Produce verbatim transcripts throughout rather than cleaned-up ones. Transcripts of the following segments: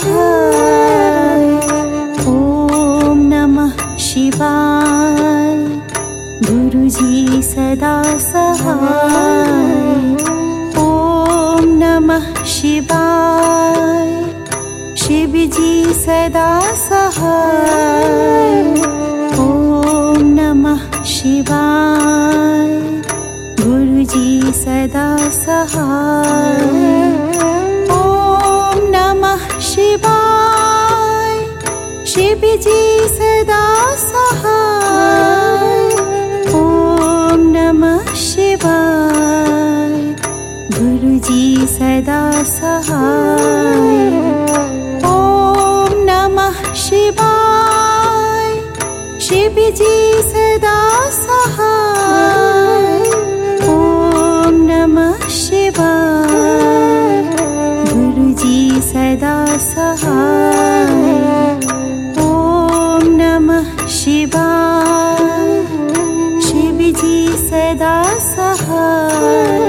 सहाय। ओम नमः शिवाय। गुरुजी सदा सहाय। ओम नमः शिवाय। शिवजी सदा सहाय। ओम नमः शिवाय। गुरुजी सदा सहाय। ओम नमः शिवाय। शिवजी सदा सहाय। ओम नमः शिवाय। गुरुजी सदा सहाय। ओम नमः शिवाय। शिवजी सदा सहाय। ओम नमः शिवाय। गुरुजी सदा सहाय। ओम नमः शिवाय। शिवजी सदा सहाय।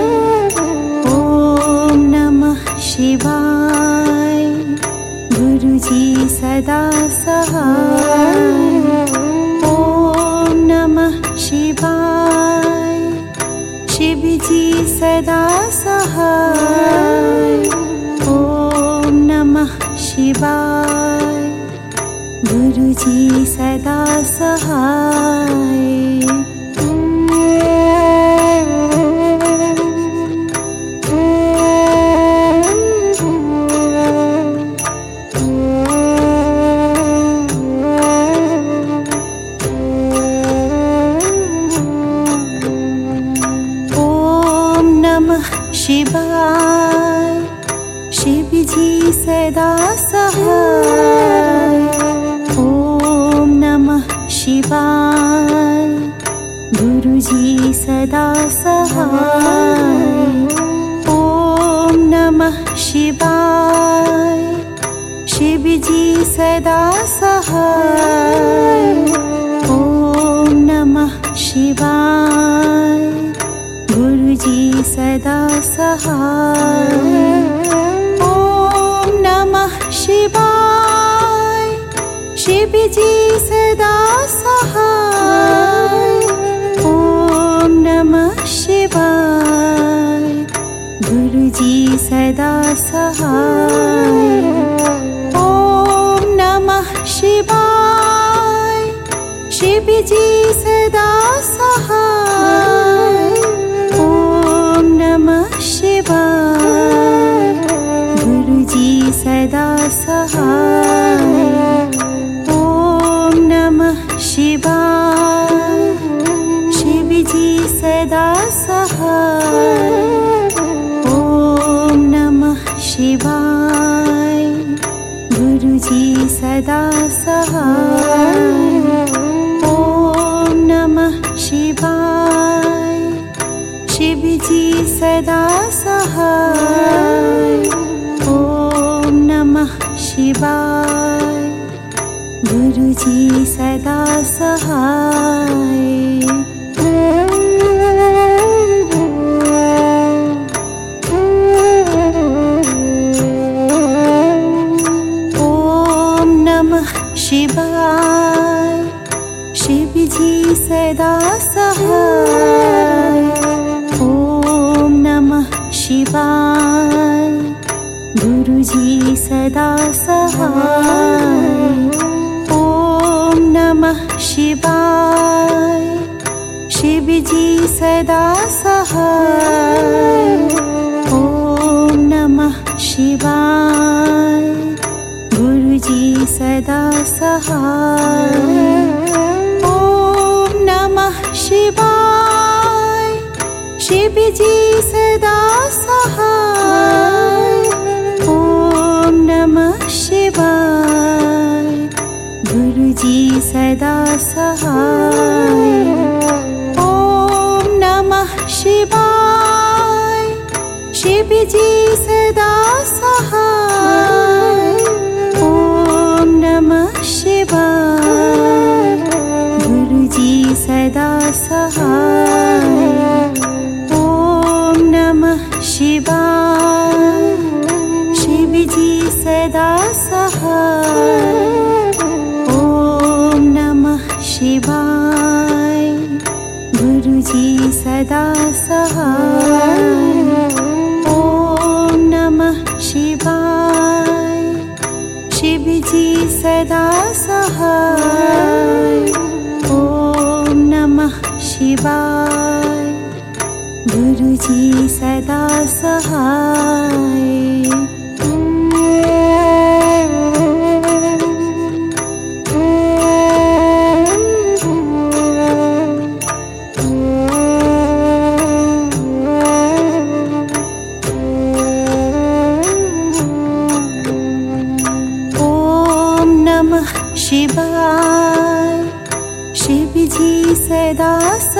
ओम नमः शिवाय। गुरुजी सदा सहाय। ओम नमः शिवाय। शिवजी सदा सहाय। ओम नमः शिवाय। गुरुजी सदा सहाय। शिवाय। शिवजी सदा सहाय। ओम नमः शिवाय। गुरुजी सदा सहाय। ओम नमः शिवाय। शिवजी सदा सहाय। ओम नमः शिवाय। गुरुजी सदा सहाय। ओम नमः शिवाय। शिवजी सदा सहाय। ओम नमः शिवाय। गुरुजी सदा सहाय। ओम नमः शिवाय। शिवजी सदा सहाय। ओम नमः शिवाय। गुरुजी सदा सहाय। ओम नमः शिवाय। शिवजी सदा सहाय। ओम नमः शिवाय। गुरुजी सदा सहाय। ओम नमः शिवाय। शिवजी सदा सहाय। ओम नमः शिवाय। गुरुजी सदा सहाय। ओम नमः शिवाय। शिवजी सदा सहाय। ओम नमः शिवाय। गुरुजी सदा सहाय। ओम नमः शिवाय। शिवजी सदा सहाय। ओम नमः शिवाय। गुरुजी सदा सहाय। ओम नमः शिवाय। शिवजी सदा सहाय। ओम नमः शिवाय। गुरुजी सदा सहाय। ओम नमः शिवाय। शिवजी सदा सहाय। ओम नमः शिवाय। गुरुजी सदा सहाय। ओम नमः शिवाय। शिवजी सदा सदा सहाय। ओम नमः शिवाय। गुरुजी सदा सहाय। ओम नमः शिवाय। शिवजी सदा सहाय। ओम नमः शिवाय। गुरुजी सदा सहाय। शिवाय। शिवजी सदा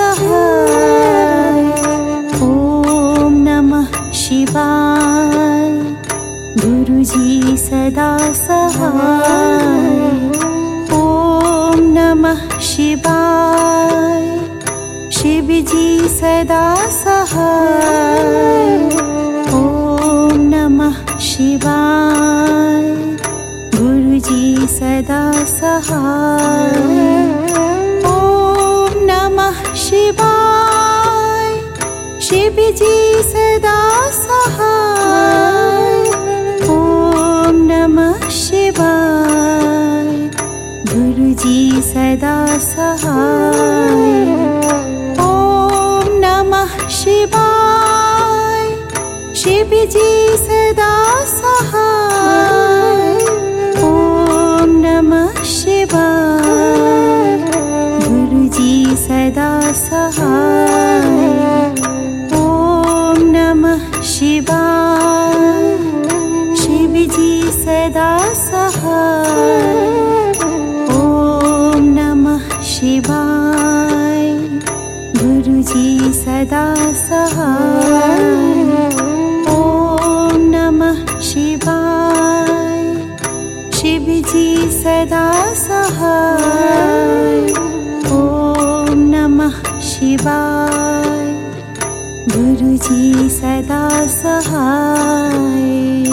सहाय। ओम नमः शिवाय। गुरुजी सदा सहाय। ओम नमः शिवाय। शिवजी सदा सहाय। ओम नमः शिवाय। गुरुजी सदा सहाय। ओम नमः शिवाय। शिवजी सदा सहाय। ओम नमः शिवाय। गुरुजी सदा सहाय। ओम नमः शिवाय। शिवजी सदा सहाय। ओम नमः शिवाय। गुरुजी सदा सहाय। ओम नमः शिवाय। शिवजी सदा सहाय। ओम नमः शिवाय। गुरुजी सदा सहाय। ओम नमः शिवाय। शिवजी सदा सहाय। ओम नमः शिवाय। गुरुजी सदा सहाय।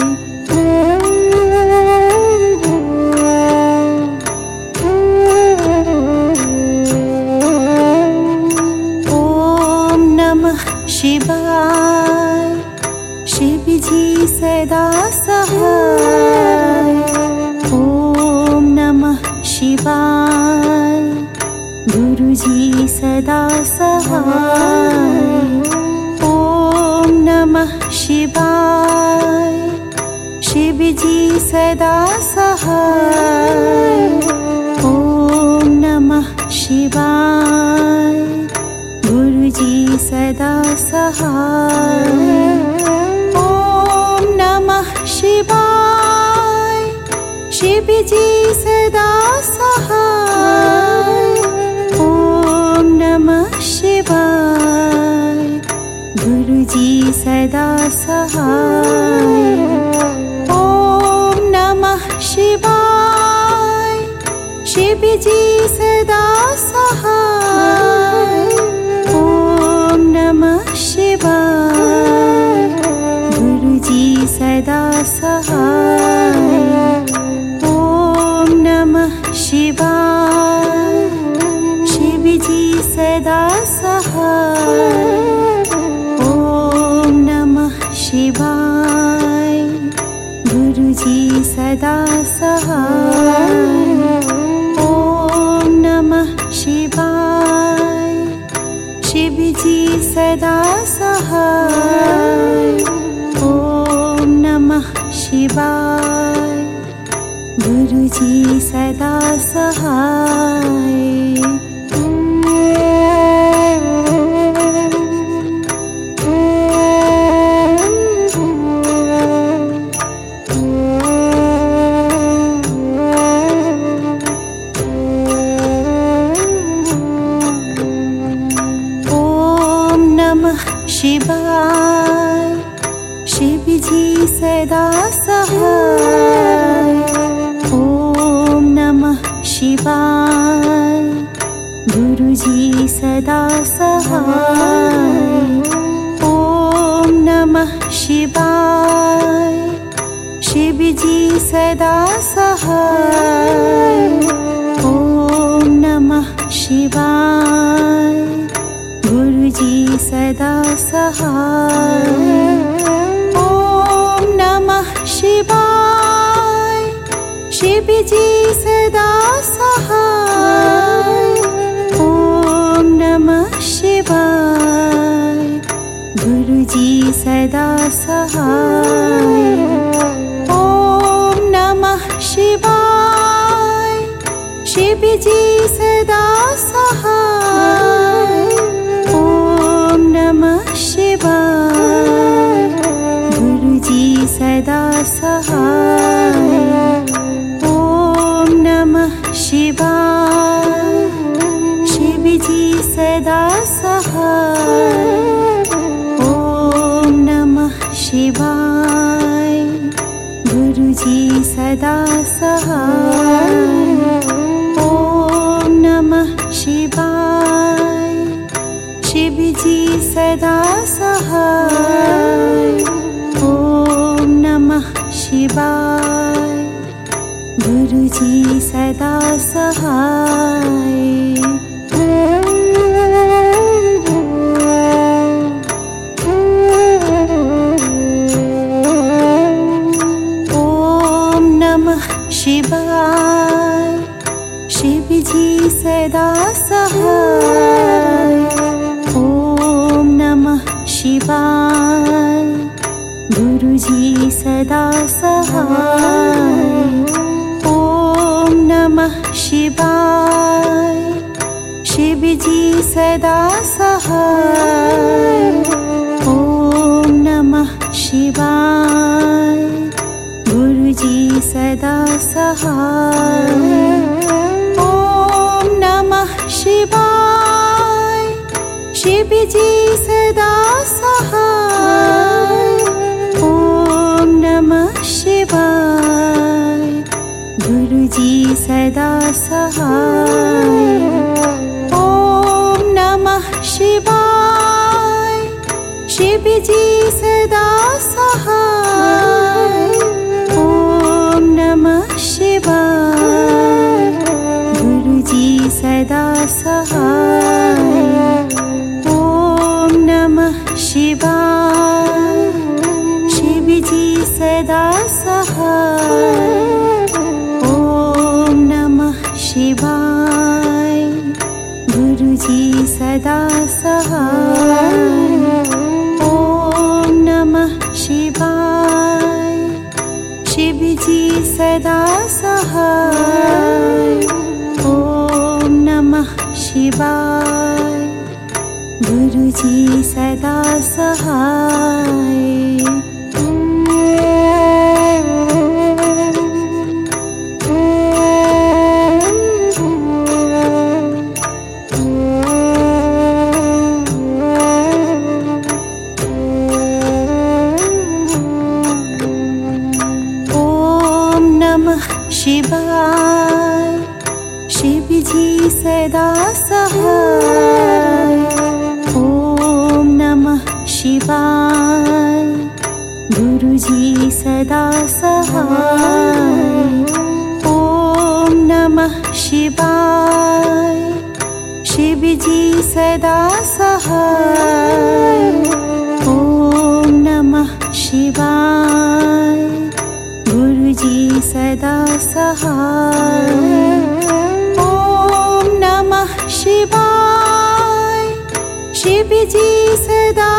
ओम नमः शिवाय। शिवजी सदा सहाय। ओम नमः शिवाय। गुरुजी सदा सहाय। ओम नमः शिवाय। शिवजी सदा सहाय। ओम नमः शिवाय। गुरुजी सदा सहाय। ओम नमः शिवाय। शिवजी सदा सहाय। ओम नमः शिवाय। गुरुजी सदा सहाय। ओम नमः शिवाय। शिवजी सदा सहाय। ओम नमः शिवाय। गुरुजी सदा सहाय। ओम नमः शिवाय। शिवजी सदा सहाय। ओम नमः शिवाय। गुरुजी सदा सहाय। ओम नमः शिवाय। शिवजी सदा सहाय। ओम नमः शिवाय। गुरुजी सदा सहाय। शिवाय। शिवजी सदा सहाय। ओम नमः शिवाय। गुरुजी सदा सहाय। ओम नमः शिवाय। शिव जी सदा सहाय। ओम नमः शिवाय। गुरु जी सदा सहाय। ओम नमः शिवाय। शिव जी सदा सहाय। ओम नमः शिवाय। गुरु जी सदा सहाय। ओम नमः शिवाय। शिव जी सदा सहाय। ओम नमः शिवाय। गुरु जी सदा सहाय। ओम नमः शिवाय। शिव जी सदा सहाय। ओम नमः शिवाय। गुरु जी सदा सहाय। ओम नमः शिवाय। शिव जी सदा सहाय। ओम नमः शिवाय। गुरु जी सदा सहाय। ओम नमः शिवाय। शिव जी सदा सहाय। ओम नमः शिवाय। गुरु जी सदा सहाय। ओम नमः शिवाय। शिव जी सदा सहाय। ओम नमः शिवाय। गुरु जी सदा सहाय। ओम नमः शिवाय। शिव जी सदा सहाय। ओम नमः शिवाय। गुरु जी सदा सहाय। ओम नमः शिवाय। शिव जी सदा सहाय। ओम नमः शिवाय। गुरु जी सदा सहाय। ओम नमः शिवाय। शिव जी सदा सहाय। ओम नमः शिवाय। गुरु जी सदा सहाय। ओम नमः शिवाय। शिव जी सदा सहाय। ओम नमः शिवाय। गुरु जी सदा सहाय। ओम नमः शिवाय। शिव जी सदा सहाय। ओम नमः शिवाय। गुरु जी सदा सहाय। ओम नमः शिवाय। शिव जी सदा सहाय। ओम नमः शिवाय। गुरु जी सदा सहाय। ओम नमः शिवाय। शिव जी सदा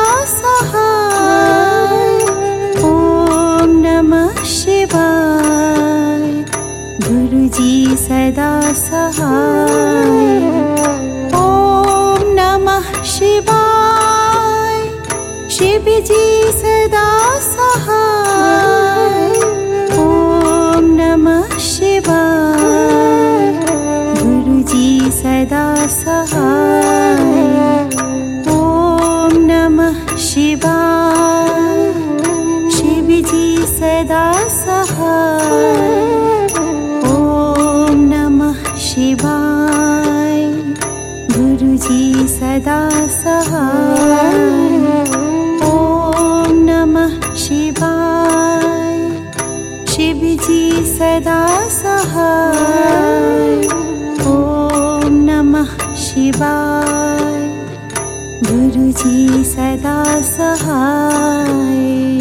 सहाय। ओम नमः शिवाय। गुरु जी सदा सहाय। ओम नमः शिवाय। शिव जी सदा सहाय। ओम नमः शिवाय। गुरु जी सदा सहाय। ओम नमः शिवाय। शिव जी सदा सहाय। ओम नमः शिवाय। गुरु जी सदा सहाय। ओम नमः शिवाय। शिव सदा सहाय। ओम नमः शिवाय। गुरुजी सदा सहाय।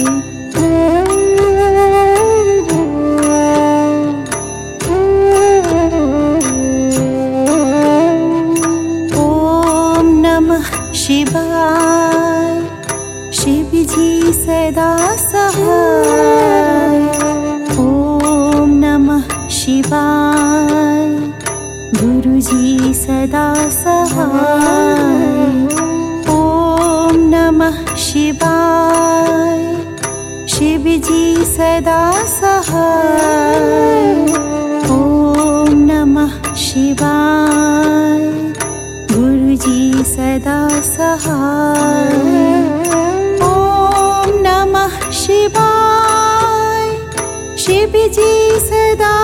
ओम नमः शिवाय। शिवजी सदा सहाय। ओम नमः शिवाय। गुरुजी सदा सहाय। ओम नमः शिवाय। शिवजी सदा सहाय। ओम नमः शिवाय। गुरुजी सदा सहाय। ओम नमः शिवाय। शिवजी सदा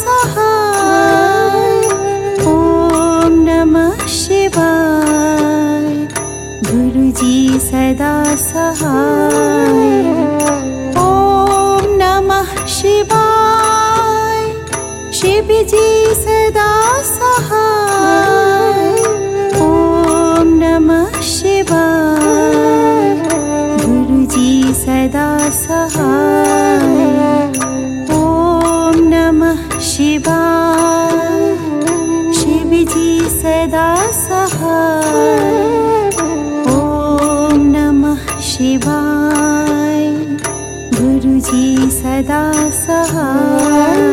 सहाय। ओम नमः शिवाय। गुरुजी सदा सहाय। ओम नमः शिवाय। शिवजी सदा सहाय। ओम नमः शिवाय। गुरुजी सदा सहाय। ओम नमः शिवाय। शिवजी सदा सहाय। ओम नमः शिवाय। गुरुजी सदा सहाय।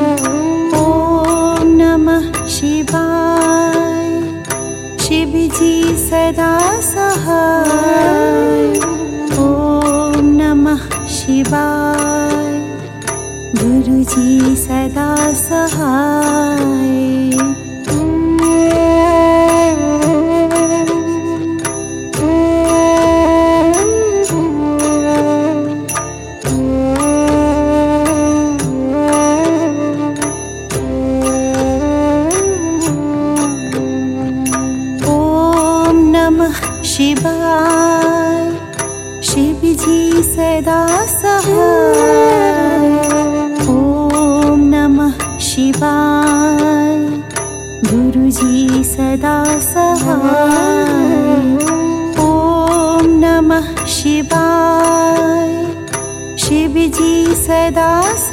ओम नमः शिवाय। शिवजी सदा सहाय। ओम नमः शिवाय। गुरुजी सदा सहाय। शिवाय। शिवजी सदा सहाय। ओम नमः शिवाय। गुरुजी सदा सहाय। ओम नमः शिवाय। शिवजी सदा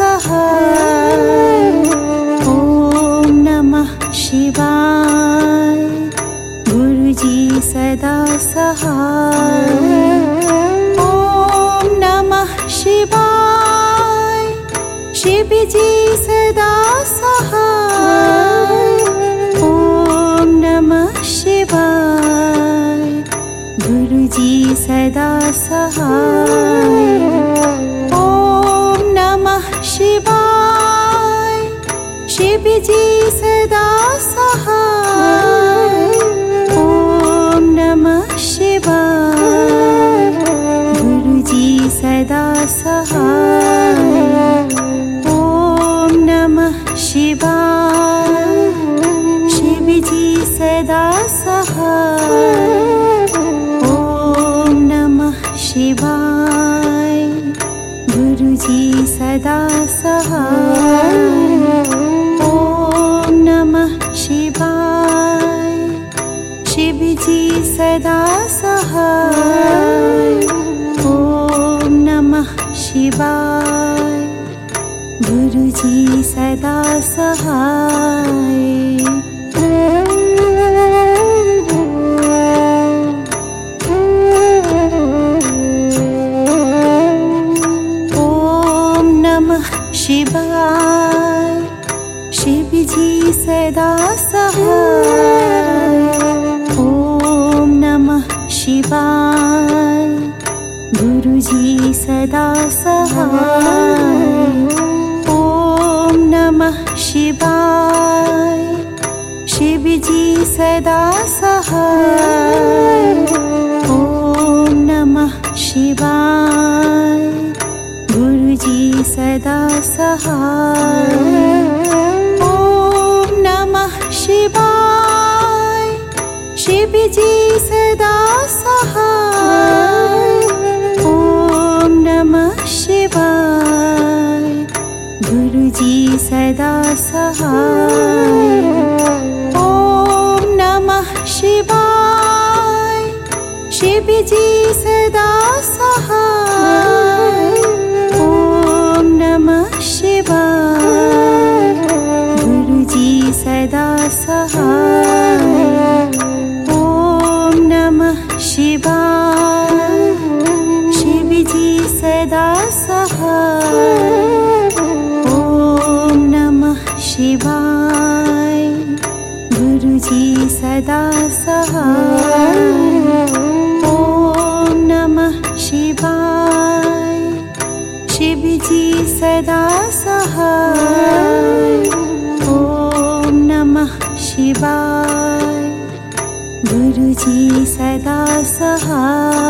सहाय। ओम नमः शिवाय। गुरुजी सदा सहाय। ओम नमः शिवाय। शिवजी सदा सहाय। ओम नमः शिवाय। गुरुजी सदा सहाय। ओम नमः शिवाय। शिवजी सदा सहाय। ओम नमः शिवाय। गुरुजी सदा सहाय। ओम नमः शिवाय। शिवजी सदा सहाय। ओम नमः शिवाय। गुरुजी सदा सहाय। ओम नमः शिवाय। शिवजी सदा सहाय। ओम नमः शिवाय। गुरुजी सदा सहाय। ओम नमः शिवाय। शिवजी सदा सहाय। ओम नमः शिवाय। गुरुजी सदा सहाय। ओम नमः शिवाय। शिवजी सदा सहाय। ओम नमः शिवाय। गुरुजी सदा सहाय। ओम नमः शिवाय। शिवजी सदा सहाय। ओम नमः शिवाय। गुरुजी सदा सदा सहाय। ओम नमः शिवाय, शिव जी सदा सहाय। ओम नमः शिवाय, गुरु जी सदा सहाय। ओम नमः शिवाय, शिव जी सदा सहाय। ओम नमः शिवाय, गुरु जी सदा सहाय। ओम नमः शिवाय, शिव जी सदा सहाय। ओम नमः शिवाय, गुरु जी सदा सहाय।